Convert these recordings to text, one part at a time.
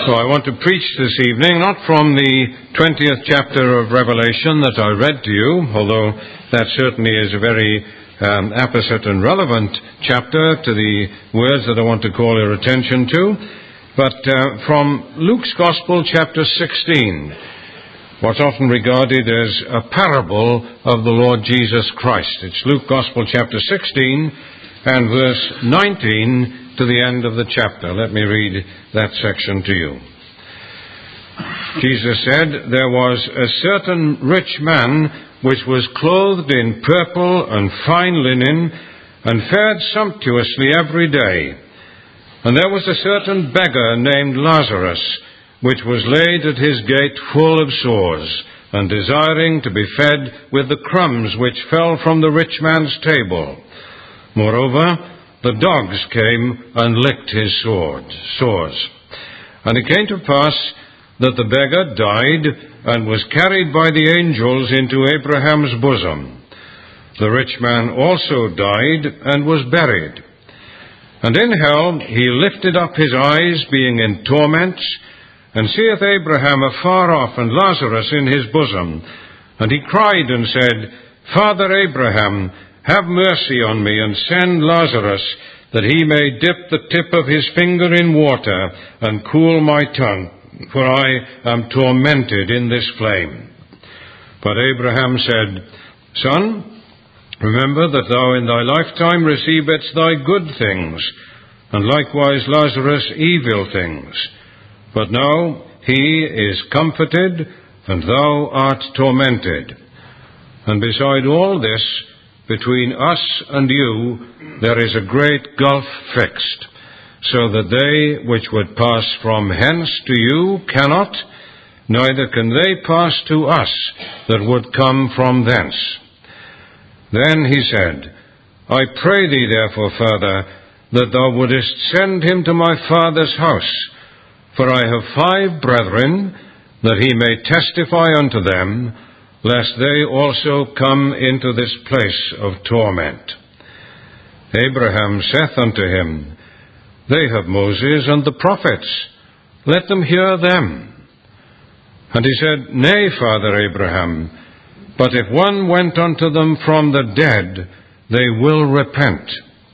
So I want to preach this evening, not from the 20th chapter of Revelation that I read to you, although that certainly is a very apposite and relevant chapter to the words that I want to call your attention to, but from Luke's Gospel, chapter 16, what's often regarded as a parable of the Lord Jesus Christ. It's Luke Gospel, chapter 16, and verse 19 to the end of the chapter. Let me read that section to you. Jesus said, "There was a certain rich man which was clothed in purple and fine linen, and fared sumptuously every day. And there was a certain beggar named Lazarus, which was laid at his gate full of sores, and desiring to be fed with the crumbs which fell from the rich man's table. Moreover, the dogs came and licked his sores. And it came to pass that the beggar died and was carried by the angels into Abraham's bosom. The rich man also died and was buried. And in hell he lifted up his eyes, being in torments, and seeth Abraham afar off, and Lazarus in his bosom. And he cried and said, Father Abraham, have mercy on me, and send Lazarus, that he may dip the tip of his finger in water, and cool my tongue, for I am tormented in this flame. But Abraham said, Son, remember that thou in thy lifetime receivedst thy good things, and likewise Lazarus evil things. But now he is comforted, and thou art tormented. And beside all this, between us and you, there is a great gulf fixed, so that they which would pass from hence to you cannot, neither can they pass to us that would come from thence. Then he said, I pray thee therefore, Father, that thou wouldest send him to my father's house, for I have 5 brethren, that he may testify unto them, lest they also come into this place of torment. Abraham saith unto him, They have Moses and the prophets, let them hear them. And he said, Nay, Father Abraham, but if one went unto them from the dead, they will repent.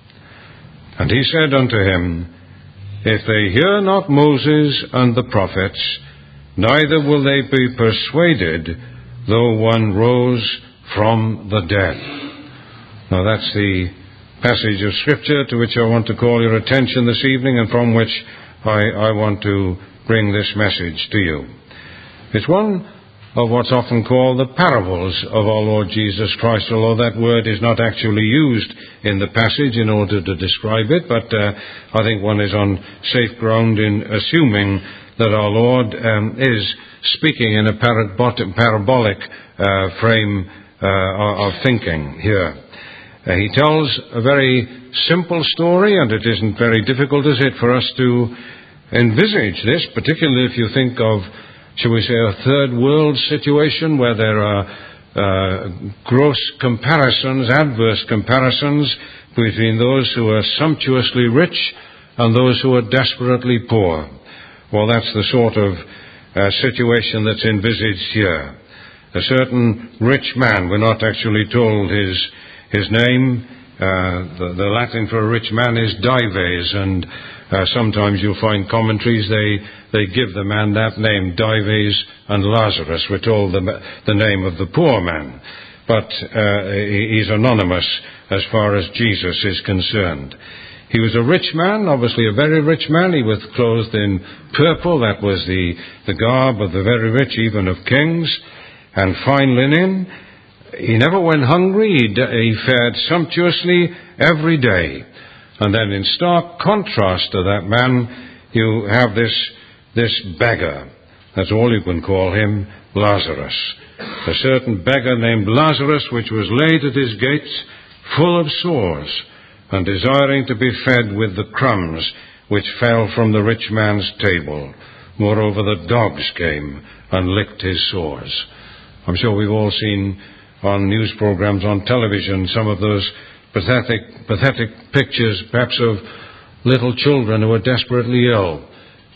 And he said unto him, If they hear not Moses and the prophets, neither will they be persuaded, though one rose from the dead. Now that's the passage of Scripture to which I want to call your attention this evening, and from which I want to bring this message to you. It's one of what's often called the parables of our Lord Jesus Christ, although that word is not actually used in the passage in order to describe it, but I think one is on safe ground in assuming that our Lord is speaking in a parabolic frame of thinking here. He tells a very simple story, and it isn't very difficult, is it, for us to envisage this, particularly if you think of, shall we say, a third world situation where there are gross comparisons, adverse comparisons between those who are sumptuously rich and those who are desperately poor. Well, that's the sort of situation that's envisaged here. A certain rich man, we're not actually told his name. The Latin for a rich man is Dives, and sometimes you'll find commentaries, they give the man that name, Dives and Lazarus. We're told the name of the poor man, but he's anonymous as far as Jesus is concerned. He was a rich man, obviously a very rich man. He was clothed in purple, that was the garb of the very rich, even of kings, and fine linen. He never went hungry. He fared sumptuously every day. And then in stark contrast to that man, you have this beggar. That's all you can call him, Lazarus. A certain beggar named Lazarus, which was laid at his gates full of sores, and desiring to be fed with the crumbs which fell from the rich man's table. Moreover, the dogs came and licked his sores. I'm sure we've all seen on news programs on television some of those pathetic pictures, perhaps of little children who are desperately ill,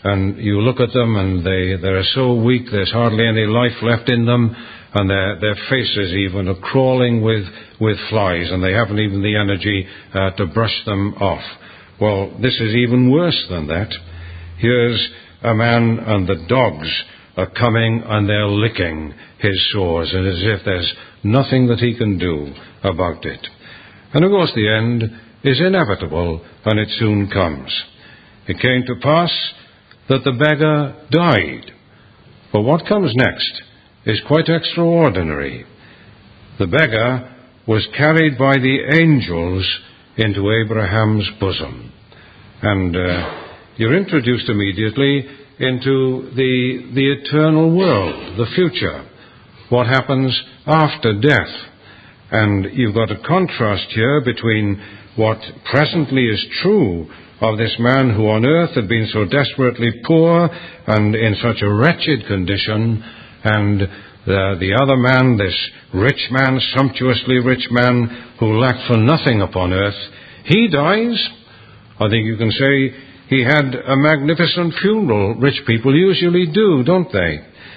and you look at them and they're so weak, there's hardly any life left in them, and their faces even are crawling with flies, and they haven't even the energy to brush them off. Well, this is even worse than that. Here's a man, and the dogs are coming and they're licking his sores, and as if there's nothing that he can do about it. And of course the end is inevitable, and it soon comes. It came to pass that the beggar died. But what comes next is quite extraordinary. The beggar was carried by the angels into Abraham's bosom. And you're introduced immediately into the eternal world, the future, what happens after death. And you've got a contrast here between what presently is true of this man who on earth had been so desperately poor and in such a wretched condition, and the other man, this rich man, sumptuously rich man, who lacked for nothing upon earth. He dies. I think you can say he had a magnificent funeral. Rich people usually do, don't they?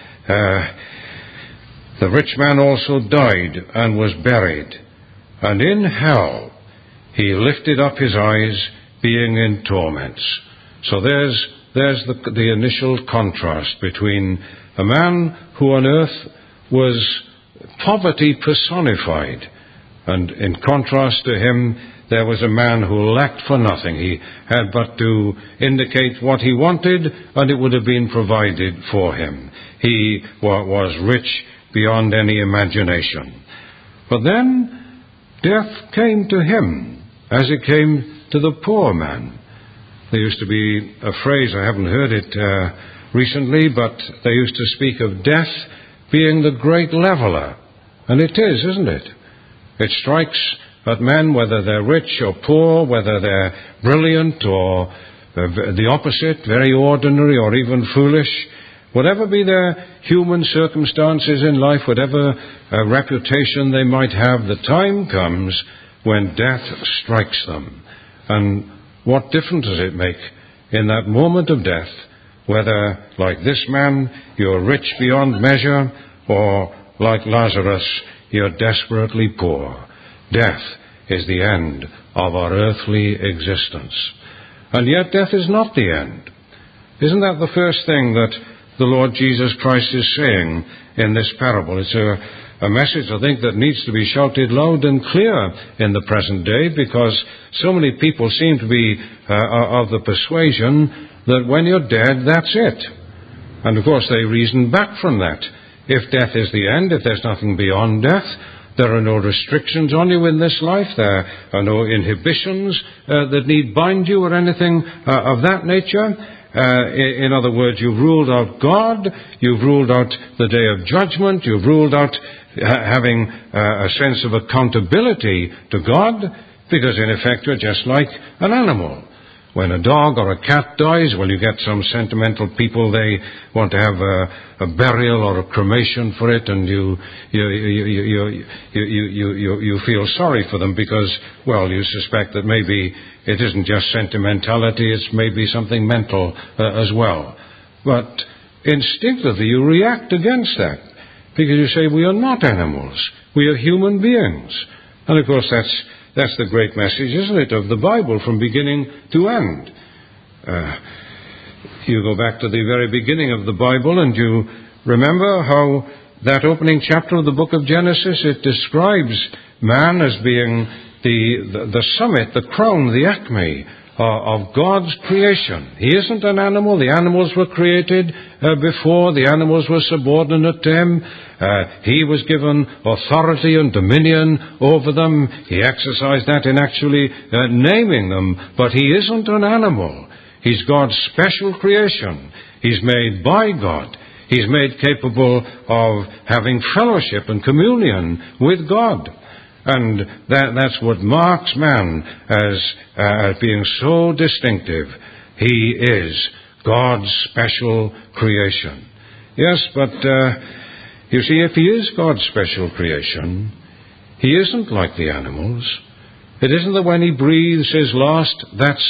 The rich man also died and was buried. And in hell he lifted up his eyes, being in torments. So there's the initial contrast between a man who on earth was poverty personified, and in contrast to him there was a man who lacked for nothing. He had but to indicate what he wanted, and it would have been provided for him. He was rich beyond any imagination. But then death came to him as it came to the poor man. There used to be a phrase, I haven't heard it recently, but they used to speak of death being the great leveler. And it is, isn't it? It strikes at men, whether they're rich or poor, whether they're brilliant or the opposite, very ordinary or even foolish. Whatever be their human circumstances in life, whatever reputation they might have, the time comes when death strikes them. And what difference does it make in that moment of death, whether, like this man, you're rich beyond measure, or, like Lazarus, you're desperately poor? Death is the end of our earthly existence. And yet death is not the end. Isn't that the first thing that the Lord Jesus Christ is saying in this parable? It's a message, I think, that needs to be shouted loud and clear in the present day, because so many people seem to be of the persuasion that when you're dead, that's it. And of course they reason back from that. If death is the end, if there's nothing beyond death, there are no restrictions on you in this life, there are no inhibitions that need bind you or anything of that nature. In other words, you've ruled out God, you've ruled out the day of judgment, you've ruled out having a sense of accountability to God, because in effect you're just like an animal. When a dog or a cat dies, well, you get some sentimental people, they want to have a burial or a cremation for it, and you feel sorry for them because, well, you suspect that maybe it isn't just sentimentality, it's maybe something mental as well. But instinctively you react against that, because you say, we are not animals, we are human beings. And of course that's the great message, isn't it, of the Bible from beginning to end. You go back to the very beginning of the Bible and you remember how that opening chapter of the book of Genesis, it describes man as being the summit, the crown, the acme of God's creation. He isn't an animal. The animals were created before. The animals were subordinate to him. He was given authority and dominion over them. He exercised that in actually naming them. But he isn't an animal. He's God's special creation. He's made by God. He's made capable of having fellowship and communion with God. And that's what marks man as being so distinctive. He is God's special creation. Yes, but you see, if he is God's special creation, he isn't like the animals. It isn't that when he breathes his last, that's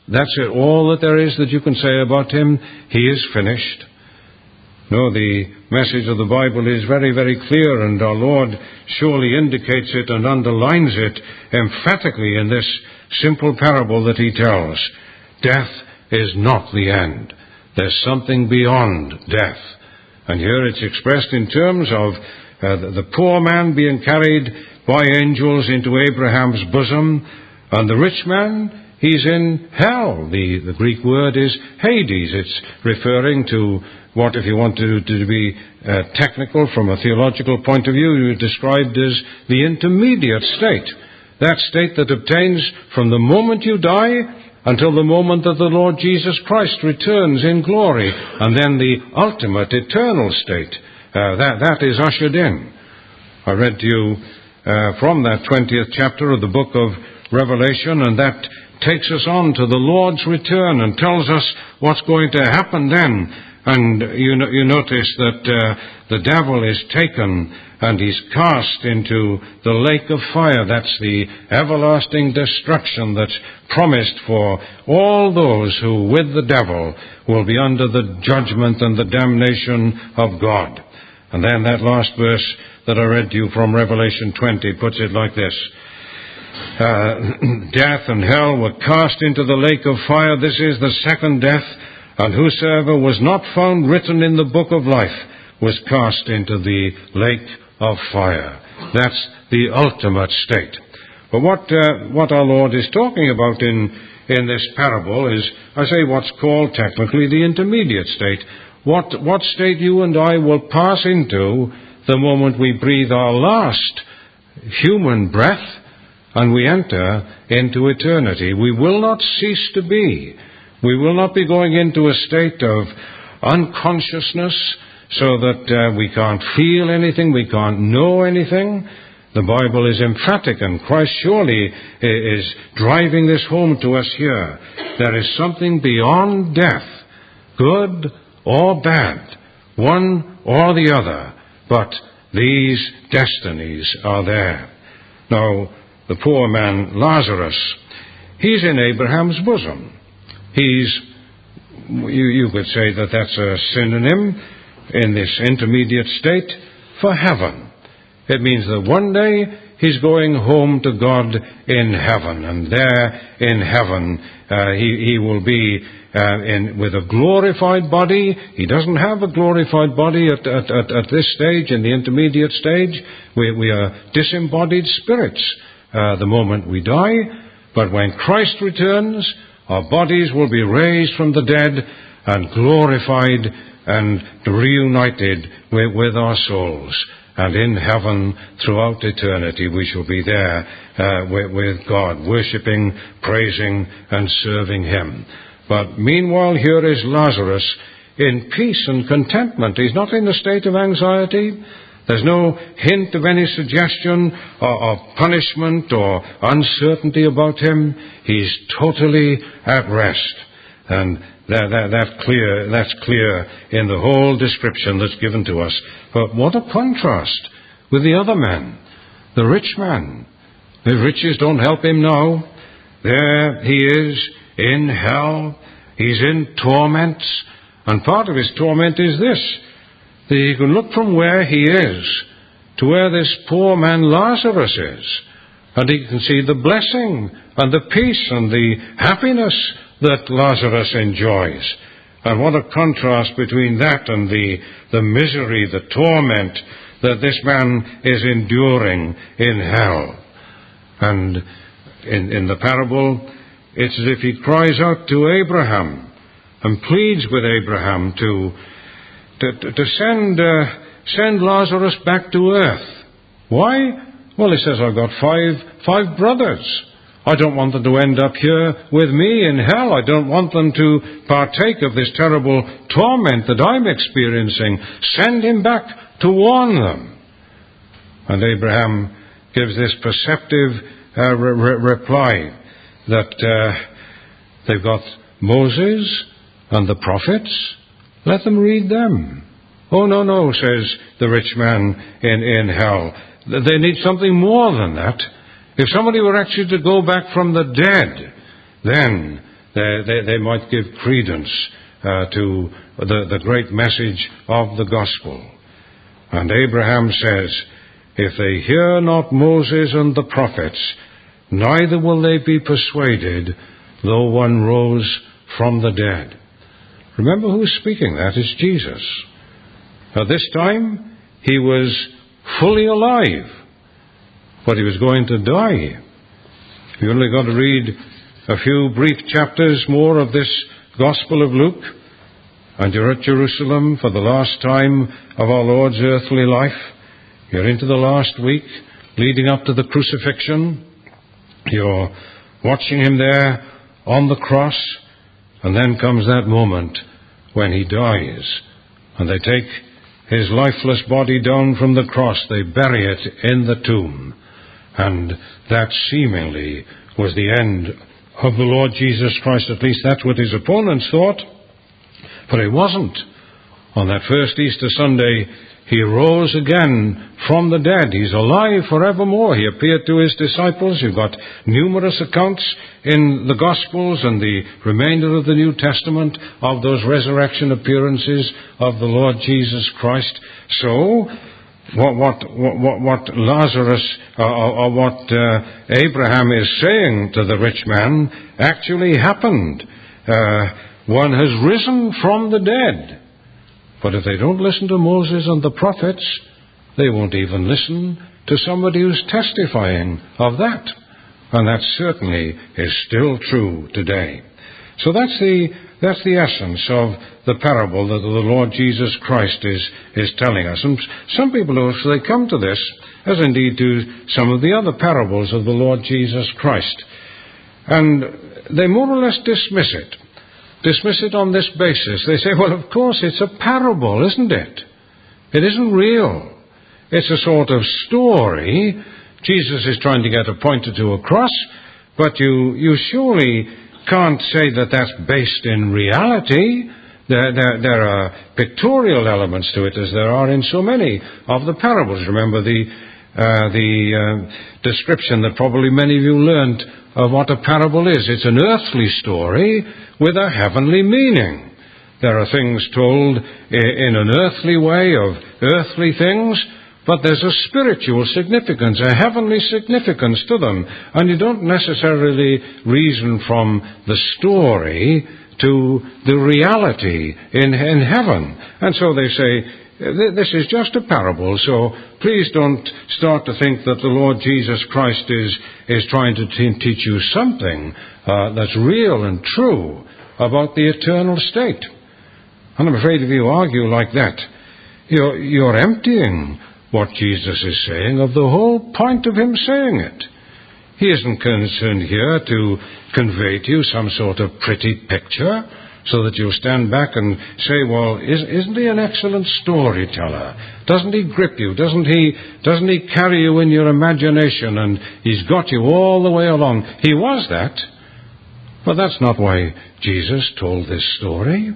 that's it, all that there is that you can say about him. He is finished. No, the message of the Bible is very, very clear, and our Lord surely indicates it and underlines it emphatically in this simple parable that he tells. Death is not the end. There's something beyond death. And here it's expressed in terms of the poor man being carried by angels into Abraham's bosom, and the rich man, he's in hell. The Greek word is Hades. It's referring to what, if you want to be technical from a theological point of view, is described as the intermediate state. That state that obtains from the moment you die until the moment that the Lord Jesus Christ returns in glory, and then the ultimate eternal state. That is ushered in. I read to you from that 20th chapter of the book of Revelation, and that takes us on to the Lord's return and tells us what's going to happen then. And you notice that the devil is taken and he's cast into the lake of fire. That's the everlasting destruction that's promised for all those who, with the devil, will be under the judgment and the damnation of God. And then that last verse that I read to you from Revelation 20 puts it like this. Death and hell were cast into the lake of fire. This is the second death, and whosoever was not found written in the book of life was cast into the lake of fire. That's the ultimate state. But what our Lord is talking about in this parable is, I say, what's called technically the intermediate state. What state you and I will pass into the moment we breathe our last human breath and we enter into eternity. We will not cease to be. We will not be going into a state of unconsciousness so that we can't feel anything, we can't know anything. The Bible is emphatic, and Christ surely is driving this home to us here. There is something beyond death, good or bad, one or the other, but these destinies are there. Now, the poor man Lazarus, he's in Abraham's bosom. You could say that that's a synonym in this intermediate state for heaven. It means that one day he's going home to God in heaven, and there in heaven he will be with a glorified body. He doesn't have a glorified body at this stage, in the intermediate stage. We are disembodied spirits the moment we die, but when Christ returns, our bodies will be raised from the dead and glorified and reunited with our souls. And in heaven, throughout eternity, we shall be there with God, worshipping, praising, and serving Him. But meanwhile, here is Lazarus in peace and contentment. He's not in a state of anxiety. There's no hint of any suggestion of punishment or uncertainty about him. He's totally at rest. And that's clear in the whole description that's given to us. But what a contrast with the other man, the rich man. The riches don't help him now. There he is in hell. He's in torments. And part of his torment is this, that he can look from where he is to where this poor man Lazarus is, and he can see the blessing and the peace and the happiness that Lazarus enjoys. And what a contrast between that and the misery, the torment that this man is enduring in hell. And in the parable, it's as if he cries out to Abraham and pleads with Abraham to send Lazarus back to earth. Why? Well, he says, I've got five brothers. I don't want them to end up here with me in hell. I don't want them to partake of this terrible torment that I'm experiencing. Send him back to warn them. And Abraham gives this perceptive reply that they've got Moses and the prophets. Let them read them. Oh, no, says the rich man in hell. They need something more than that. If somebody were actually to go back from the dead, then they might give credence to the great message of the gospel. And Abraham says, if they hear not Moses and the prophets, neither will they be persuaded, though one rose from the dead. Remember who's speaking that? It's Jesus. At this time, he was fully alive, but he was going to die. You're only going to read a few brief chapters more of this Gospel of Luke, and you're at Jerusalem for the last time of our Lord's earthly life. You're into the last week leading up to the crucifixion. You're watching him there on the cross, and then comes that moment when he dies, and they take his lifeless body down from the cross. They bury it in the tomb, and that seemingly was the end of the Lord Jesus Christ. At least that's what his opponents thought. But it wasn't. On that first Easter Sunday, he rose again from the dead. He's alive forevermore. He appeared to his disciples. You've got numerous accounts in the Gospels and the remainder of the New Testament of those resurrection appearances of the Lord Jesus Christ. So, what Lazarus or what Abraham is saying to the rich man actually happened. One has risen from the dead. But if they don't listen to Moses and the prophets, they won't even listen to somebody who's testifying of that. And that certainly is still true today. So that's the essence of the parable that the Lord Jesus Christ is telling us. And some people, if they come to this, as indeed do some of the other parables of the Lord Jesus Christ, and they more or less dismiss it on this basis. They say, well, of course, it's a parable, isn't it? It isn't real. It's a sort of story. Jesus is trying to get a point or two across, but you surely can't say that that's based in reality. There are pictorial elements to it, as there are in so many of the parables. Remember the description that probably many of you learned of what a parable is. It's an earthly story with a heavenly meaning. There are things told in an earthly way of earthly things, but there's a spiritual significance, a heavenly significance to them. And you don't necessarily reason from the story to the reality in heaven. And so they say, this is just a parable, so please don't start to think that the Lord Jesus Christ is trying to teach you something that's real and true about the eternal state. And I'm afraid if you argue like that, you're emptying what Jesus is saying of the whole point of him saying it. He isn't concerned here to convey to you some sort of pretty picture so that you'll stand back and say, well, isn't he an excellent storyteller? Doesn't he grip you? Doesn't he carry you in your imagination, and he's got you all the way along? He was that. But that's not why Jesus told this story.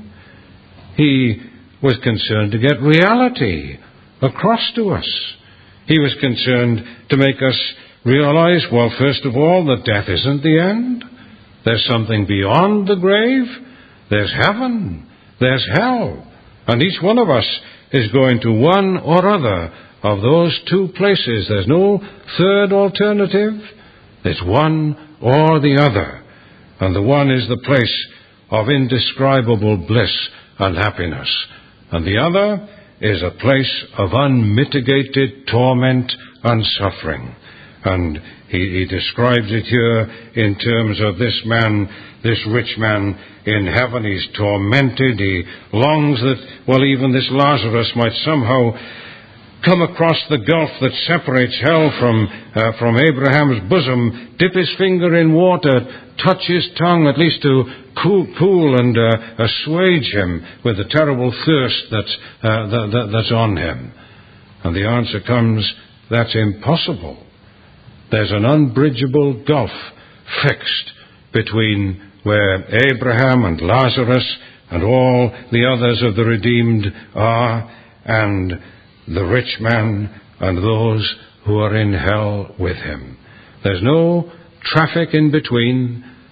He was concerned to get reality across to us. He was concerned to make us realize, well, first of all, that death isn't the end. There's something beyond the grave. There's heaven. There's hell. And each one of us is going to one or other of those two places. There's no third alternative. There's one or the other. And the one is the place of indescribable bliss and happiness. And the other is a place of unmitigated torment and suffering. And he describes it here in terms of this man, this rich man in heaven. He's tormented. He longs that, well, even this Lazarus might somehow come across the gulf that separates hell from Abraham's bosom, dip his finger in water, touch his tongue, at least to cool and assuage him with the terrible thirst that's on him. And the answer comes, that's impossible. There's an unbridgeable gulf fixed between where Abraham and Lazarus and all the others of the redeemed are, and the rich man and those who are in hell with him. There's no traffic in between.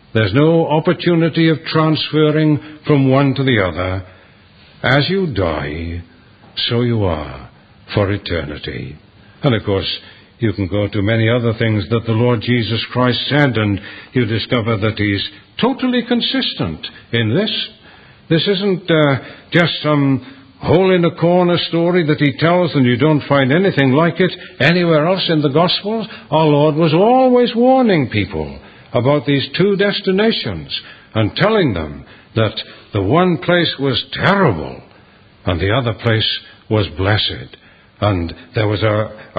There's no opportunity of transferring from one to the other. As you die, so you are for eternity. And of course, you can go to many other things that the Lord Jesus Christ said, and you discover that He's totally consistent in this. This isn't just some hole-in-a-corner story that He tells and you don't find anything like it anywhere else in the Gospels. Our Lord was always warning people about these two destinations and telling them that the one place was terrible and the other place was blessed. And there was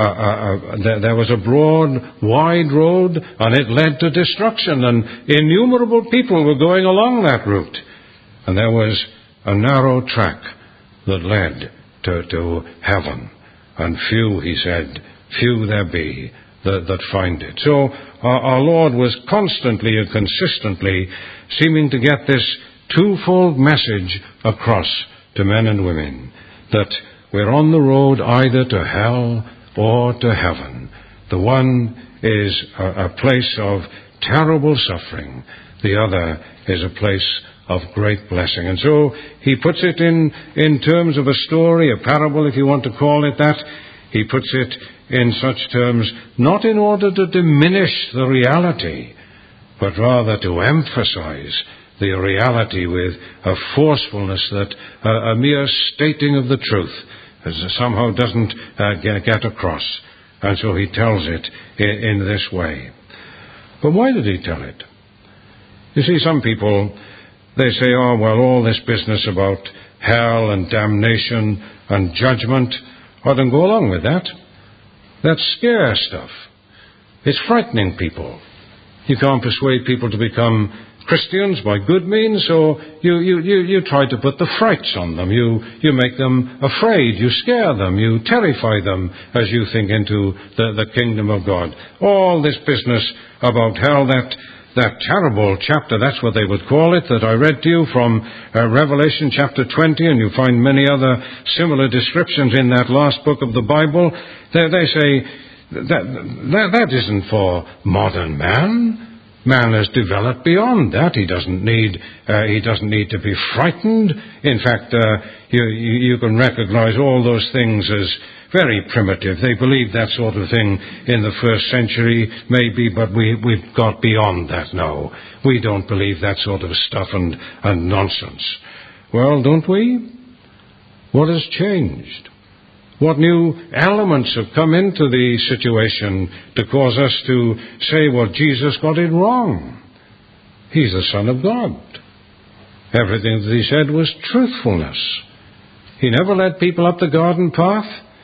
a broad, wide road, and it led to destruction, and innumerable people were going along that route. And there was a narrow track that led to heaven, and few, He said, few there be that find it. So our Lord was constantly and consistently seeming to get this twofold message across to men and women, that we're on the road either to hell or to heaven. The one is a place of terrible suffering. The other is a place of great blessing. And so He puts it in terms of a story, a parable, if you want to call it that. He puts it in such terms, not in order to diminish the reality, but rather to emphasize the reality with a forcefulness that a mere stating of the truth somehow doesn't get across. And so He tells it in this way. But why did He tell it? You see, some people, they say, oh, well, all this business about hell and damnation and judgment, I don't go along with that. That's scare stuff. It's frightening people. You can't persuade people to become Christians by good means, so you try to put the frights on them. You make them afraid. You scare them. You terrify them as you think into the kingdom of God. All this business about hell, that terrible chapter, that's what they would call it, that I read to you from Revelation chapter 20, and you find many other similar descriptions in that last book of the Bible. They say that isn't for modern man. Man has developed beyond that. He doesn't need to be frightened. In fact, you can recognize all those things as very primitive. They believed that sort of thing in the first century, maybe, but we've got beyond that now. We don't believe that sort of stuff and nonsense. Well, don't we? What has changed? What new elements have come into the situation to cause us to say, well, Jesus got it wrong. He's the Son of God. Everything that He said was truthfulness. He never led people up the garden path.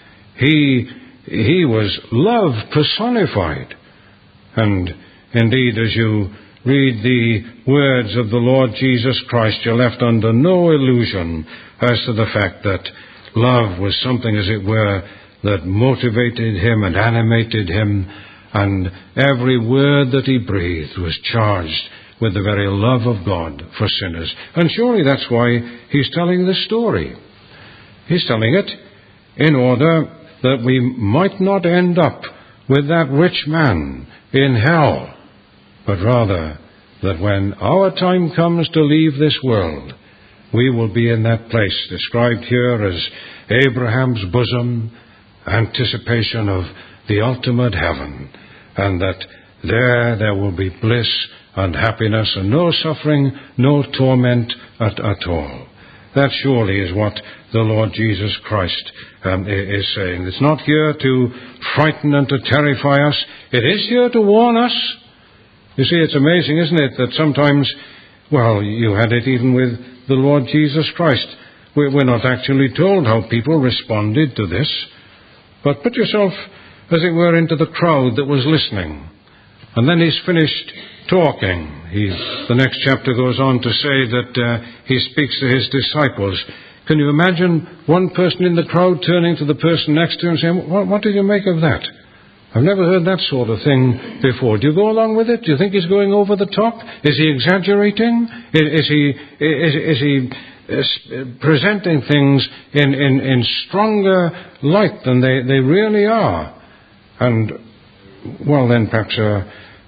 He was love personified. And indeed, as you read the words of the Lord Jesus Christ, you're left under no illusion as to the fact that love was something, as it were, that motivated Him and animated Him, and every word that He breathed was charged with the very love of God for sinners. And surely that's why He's telling this story. He's telling it in order that we might not end up with that rich man in hell, but rather that when our time comes to leave this world, we will be in that place described here as Abraham's bosom, anticipation of the ultimate heaven, and that there will be bliss and happiness and no suffering, no torment at all. That surely is what the Lord Jesus Christ is saying. It's not here to frighten and to terrify us. It is here to warn us. You see, it's amazing, isn't it, that sometimes, well, you had it even with the Lord Jesus Christ. We're not actually told how people responded to this. But put yourself, as it were, into the crowd that was listening. And then He's finished talking. The next chapter goes on to say that He speaks to His disciples. Can you imagine one person in the crowd turning to the person next to him and saying, what did you make of that? I've never heard that sort of thing before. Do you go along with it? Do you think He's going over the top? Is He exaggerating? Is he presenting things in stronger light than they really are? And, well, then perhaps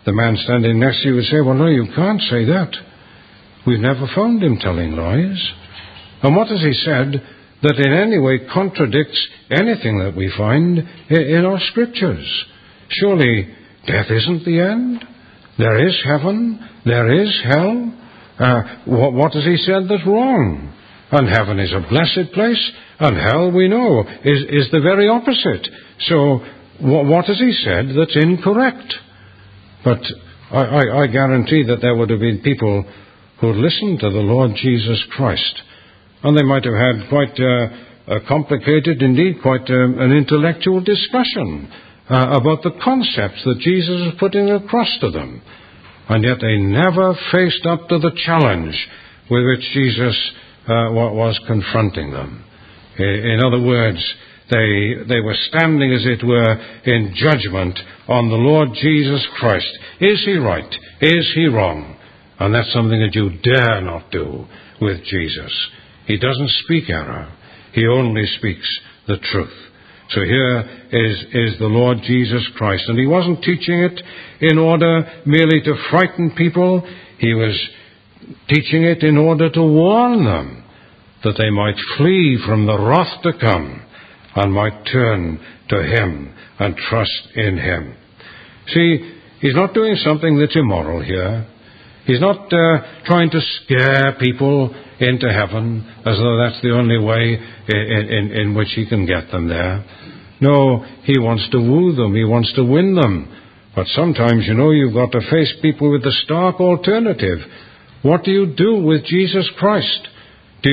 the man standing next to you would say, well, no, you can't say that. We've never found him telling lies. And what has he said that in any way contradicts anything that we find in our scriptures? Surely death isn't the end. There is heaven. There is hell. What has he said that's wrong? And heaven is a blessed place, and hell, we know, is the very opposite. So what has he said that's incorrect? But I guarantee that there would have been people who listened to the Lord Jesus Christ, and they might have had quite a complicated, indeed quite an intellectual discussion about the concepts that Jesus was putting across to them. And yet they never faced up to the challenge with which Jesus was confronting them. In other words, they were standing, as it were, in judgment on the Lord Jesus Christ. Is he right? Is he wrong? And that's something that you dare not do with Jesus. He doesn't speak error. He only speaks the truth. So here is the Lord Jesus Christ. And he wasn't teaching it in order merely to frighten people. He was teaching it in order to warn them that they might flee from the wrath to come and might turn to him and trust in him. See, he's not doing something that's immoral here. He's not trying to scare people into heaven as though that's the only way in which he can get them there. No, he wants to woo them. He wants to win them. But sometimes, you've got to face people with the stark alternative. What do you do with Jesus Christ? Do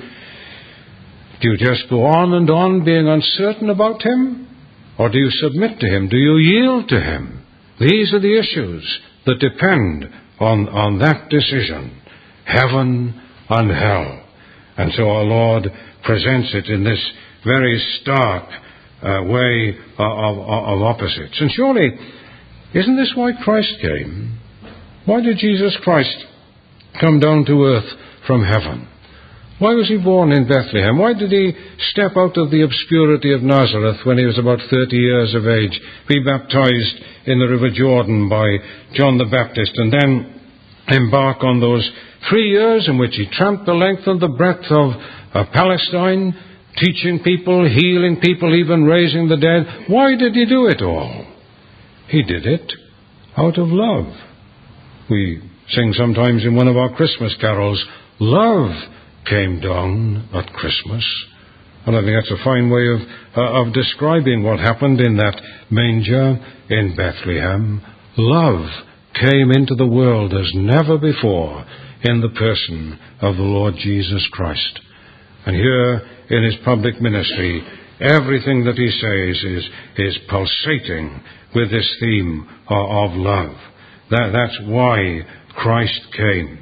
you just go on and on being uncertain about him? Or do you submit to him? Do you yield to him? These are the issues that depend on that decision. Heaven and hell. And so our Lord presents it in this very stark way of opposites. And surely, isn't this why Christ came? Why did Jesus Christ come down to earth from heaven? Why was he born in Bethlehem? Why did he step out of the obscurity of Nazareth when he was about 30 years of age, be baptized in the River Jordan by John the Baptist, and then embark on those 3 years in which he tramped the length and the breadth of Palestine, teaching people, healing people, even raising the dead? Why did he do it all? He did it out of love. We sing sometimes in one of our Christmas carols, love came down at Christmas. And I think that's a fine way of describing what happened in that manger in Bethlehem. Love came into the world as never before in the person of the Lord Jesus Christ. And here in his public ministry, everything that he says is pulsating with this theme of love. That's why Christ came.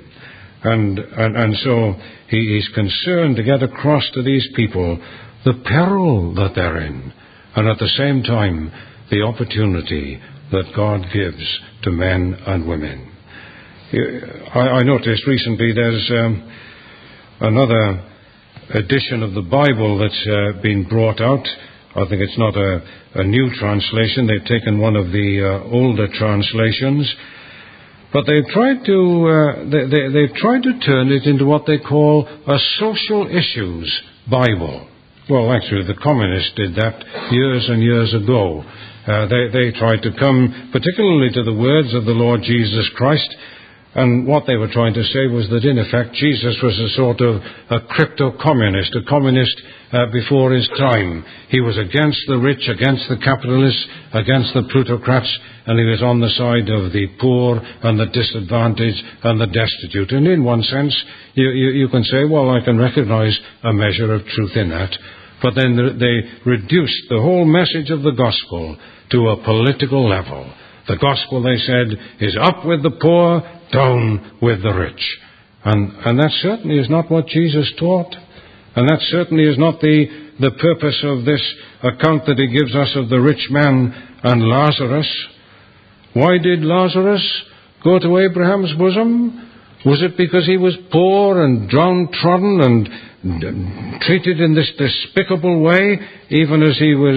And so he's concerned to get across to these people the peril that they're in, and at the same time the opportunity that God gives to men and women. I noticed recently there's another edition of the Bible that's been brought out. I think it's not a new translation. They've taken one of the older translations. But they've tried to turn it into what they call a social issues Bible. Well, actually, the communists did that years and years ago. They tried to come particularly to the words of the Lord Jesus Christ, and what they were trying to say was that, in effect, Jesus was a sort of a crypto-communist, a communist before his time. He was against the rich, against the capitalists, against the plutocrats, and he was on the side of the poor and the disadvantaged and the destitute. And in one sense, you can say, well, I can recognize a measure of truth in that. But then they reduced the whole message of the gospel to a political level. The gospel, they said, is up with the poor, down with the rich. And that certainly is not what Jesus taught. And that certainly is not the purpose of this account that he gives us of the rich man and Lazarus. Why did Lazarus go to Abraham's bosom? Was it because he was poor and downtrodden and treated in this despicable way, even as he was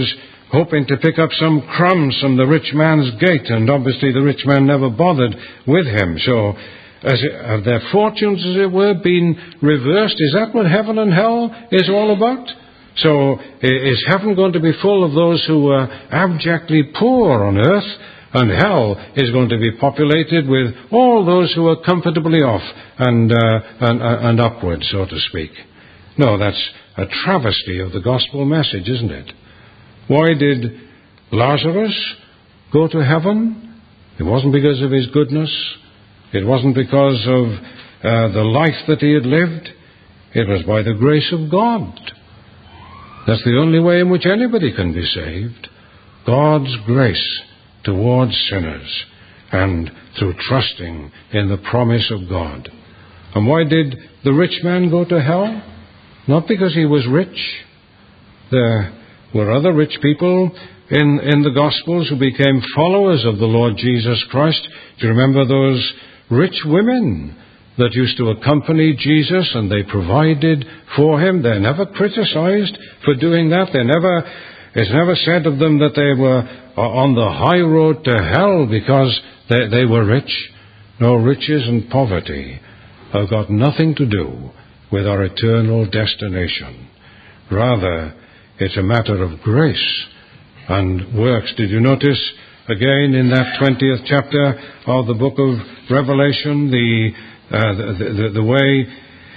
hoping to pick up some crumbs from the rich man's gate, and obviously the rich man never bothered with him. So have their fortunes, as it were, been reversed? Is that what heaven and hell is all about? So is heaven going to be full of those who are abjectly poor on earth, and hell is going to be populated with all those who are comfortably off and upward, so to speak? No, that's a travesty of the gospel message, isn't it? Why did Lazarus go to heaven? It wasn't because of his goodness. It wasn't because of the life that he had lived. It was by the grace of God. That's the only way in which anybody can be saved. God's grace towards sinners, and through trusting in the promise of God. And why did the rich man go to hell? Not because he was rich. There were other rich people in the Gospels who became followers of the Lord Jesus Christ. Do you remember those rich women that used to accompany Jesus, and they provided for him? They're never criticized for doing that. It's never said of them that they were on the high road to hell because they were rich. No, riches and poverty have got nothing to do with our eternal destination. Rather, it's a matter of grace and works. Did you notice again in that 20th chapter of the book of Revelation the way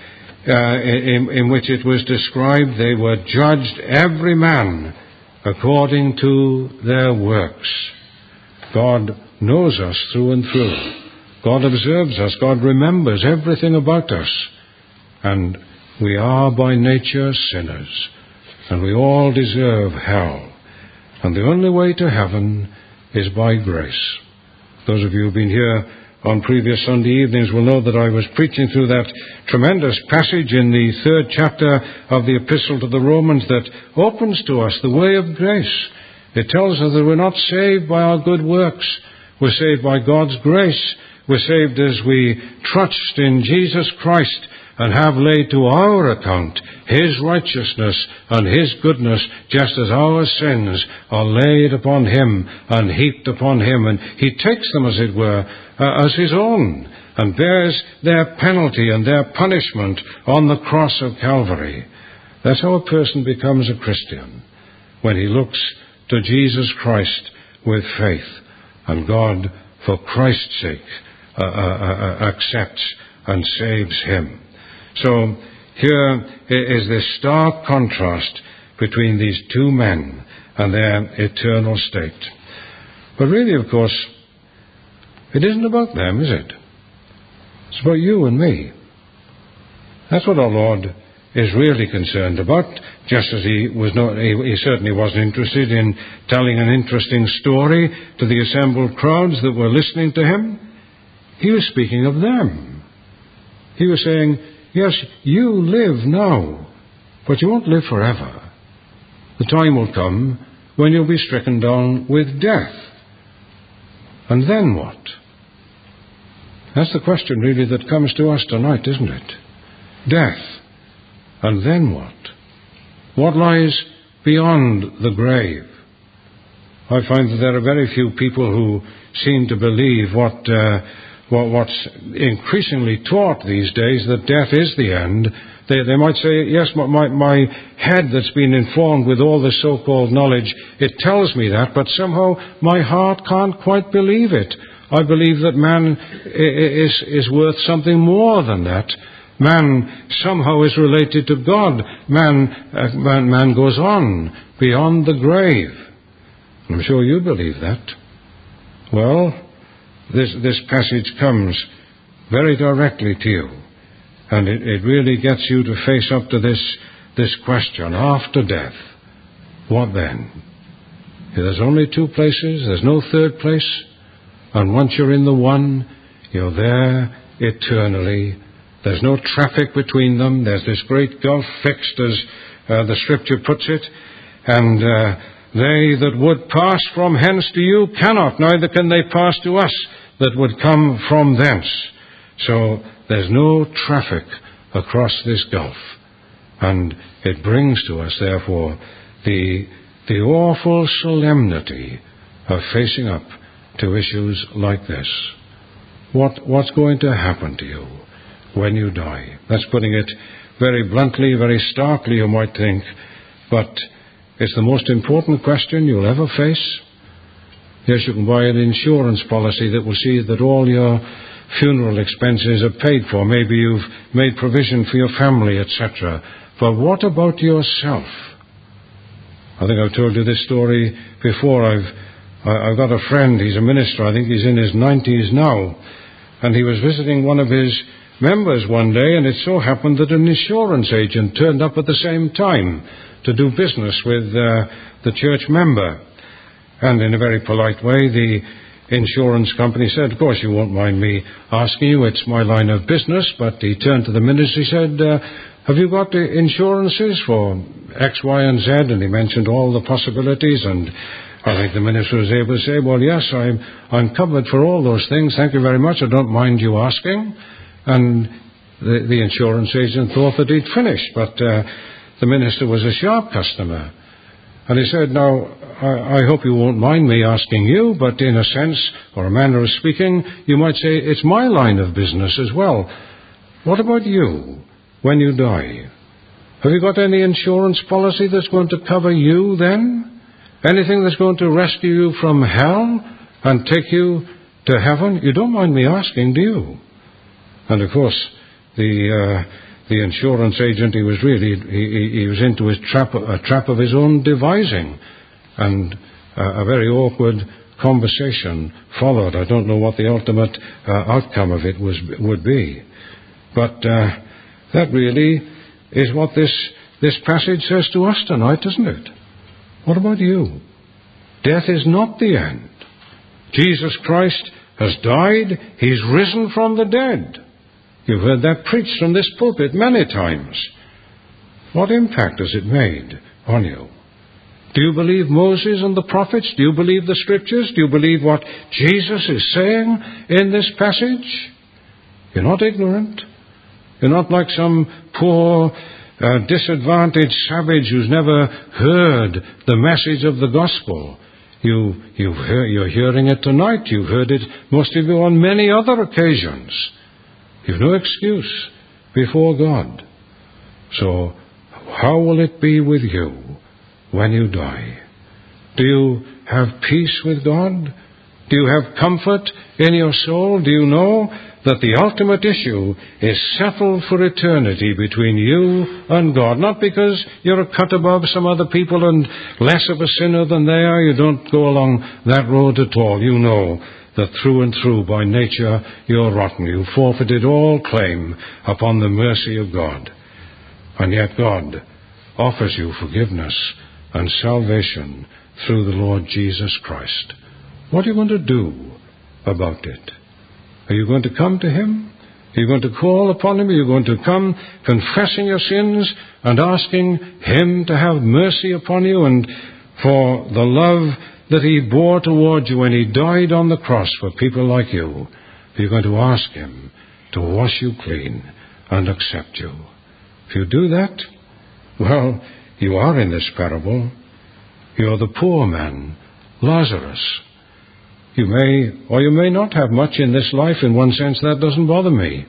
in which it was described? They were judged, every man according to their works. God knows us through and through. God observes us. God remembers everything about us. And we are by nature sinners, and we all deserve hell. And the only way to heaven is by grace. Those of you who have been here on previous Sunday evenings will know that I was preaching through that tremendous passage in the 3rd chapter of the Epistle to the Romans that opens to us the way of grace. It tells us that we're not saved by our good works. We're saved by God's grace. We're saved as we trust in Jesus Christ and have laid to our account his righteousness and his goodness, just as our sins are laid upon him and heaped upon him. And he takes them, as it were, as his own, and bears their penalty and their punishment on the cross of Calvary. That's how a person becomes a Christian, when he looks to Jesus Christ with faith, and God, for Christ's sake, accepts and saves him. So here is this stark contrast between these two men and their eternal state. But really, of course, it isn't about them, is it? It's about you and me. That's what our Lord is really concerned about, just as he certainly wasn't interested in telling an interesting story to the assembled crowds that were listening to him. He was speaking of them. He was saying, yes, you live now, but you won't live forever. The time will come when you'll be stricken down with death. And then what? That's the question really that comes to us tonight, isn't it? Death. And then what? What lies beyond the grave? I find that there are very few people who seem to believe what's increasingly taught these days, that death is the end. They might say, yes, my head that's been informed with all this so-called knowledge, it tells me that, but somehow my heart can't quite believe it. I believe that man is worth something more than that. Man somehow is related to God. Man goes on beyond the grave. I'm sure you believe that. Well, this passage comes very directly to you, and it really gets you to face up to this question: after death, what then? There's only two places, there's no third place, and once you're in the one, you're there eternally. There's no traffic between them. There's this great gulf fixed, as the Scripture puts it, and they that would pass from hence to you cannot, neither can they pass to us that would come from thence. So there's no traffic across this gulf. And it brings to us, therefore, the the awful solemnity of facing up to issues like this. What's going to happen to you when you die? That's putting it very bluntly, very starkly, you might think, but it's the most important question you'll ever face. Yes, you can buy an insurance policy that will see that all your funeral expenses are paid for. Maybe you've made provision for your family, etc. But what about yourself? I think I've told you this story before. I've got a friend, he's a minister, I think he's in his 90s now, and he was visiting one of his members one day, and it so happened that an insurance agent turned up at the same time to do business with the church member. And in a very polite way, the insurance company said, "Of course, you won't mind me asking you, it's my line of business." But he turned to the minister, he said, "Have you got the insurances for X, Y, and Z?" And he mentioned all the possibilities, and I think the minister was able to say, "Well, yes, I'm covered for all those things. Thank you very much. I don't mind you asking." And the insurance agent thought that he'd finished, but the minister was a sharp customer. And he said, "Now, I hope you won't mind me asking you, but in a sense, or a manner of speaking, you might say it's my line of business as well. What about you when you die? Have you got any insurance policy that's going to cover you then? Anything that's going to rescue you from hell and take you to heaven? You don't mind me asking, do you?" And of course, the insurance agent, he was into a trap of his own devising, and a very awkward conversation followed. I don't know what the ultimate outcome of it would be, but that really is what this passage says to us tonight, isn't it? What about you? Death is not the end. Jesus Christ has died. He's risen from the dead. You've heard that preached from this pulpit many times. What impact has it made on you? Do you believe Moses and the prophets? Do you believe the Scriptures? Do you believe what Jesus is saying in this passage? You're not ignorant. You're not like some poor, disadvantaged savage who's never heard the message of the gospel. You're hearing it tonight. You've heard it, most of you, on many other occasions. You've no excuse before God. So, how will it be with you when you die? Do you have peace with God? Do you have comfort in your soul? Do you know that the ultimate issue is settled for eternity between you and God? Not because you're a cut above some other people and less of a sinner than they are. You don't go along that road at all. You know that through and through, by nature, you're rotten. You forfeited all claim upon the mercy of God. And yet God offers you forgiveness and salvation through the Lord Jesus Christ. What are you going to do about it? Are you going to come to Him? Are you going to call upon Him? Are you going to come confessing your sins and asking Him to have mercy upon you and for the love that He bore towards you when He died on the cross for people like you? Are you going to ask Him to wash you clean and accept you? If you do that, well, you are in this parable. You're the poor man, Lazarus. You may or you may not have much in this life. In one sense, that doesn't bother me.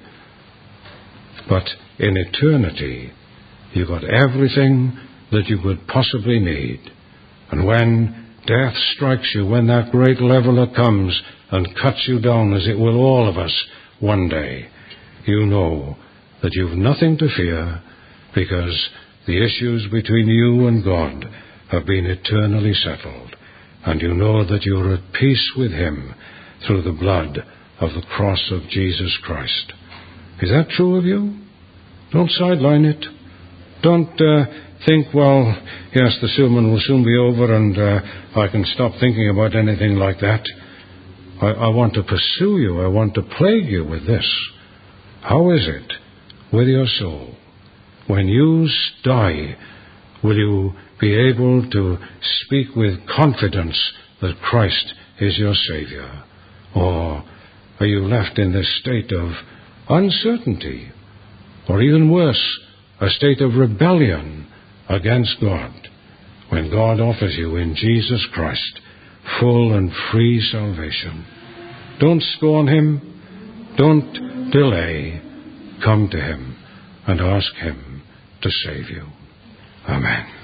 But in eternity, you've got everything that you could possibly need. And when death strikes you, when that great leveler comes and cuts you down, as it will all of us one day, you know that you've nothing to fear, because the issues between you and God have been eternally settled. And you know that you're at peace with Him through the blood of the cross of Jesus Christ. Is that true of you? Don't sideline it. Don't think, well, yes, the sermon will soon be over and I can stop thinking about anything like that. I want to pursue you. I want to plague you with this. How is it with your soul? When you die, will you be able to speak with confidence that Christ is your Savior? Or are you left in this state of uncertainty, or even worse, a state of rebellion against God? when God offers you in Jesus Christ full and free salvation. Don't scorn him. Don't delay. Come to him and ask him to save you. Amen.